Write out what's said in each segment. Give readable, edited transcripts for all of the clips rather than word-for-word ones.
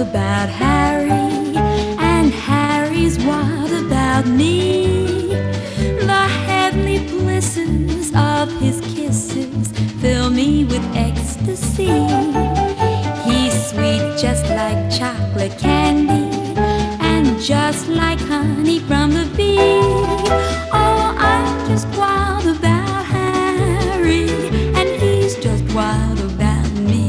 about Harry, and Harry's wild about me. The heavenly blisses of his kisses fill me with ecstasy. He's sweet just like chocolate candy, and just like honey from the bee. Oh, I'm just wild about Harry, and he's just wild about me.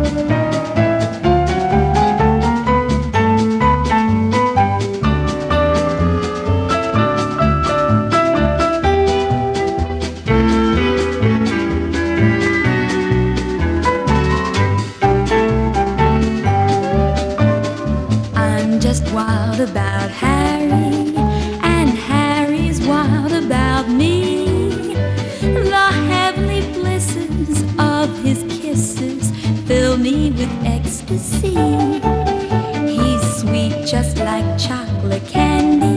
I'm just wild about Harry, and Harry's wild about me. The heavenly blisses of his kisses fill me with ecstasy. He's sweet just like chocolate candy,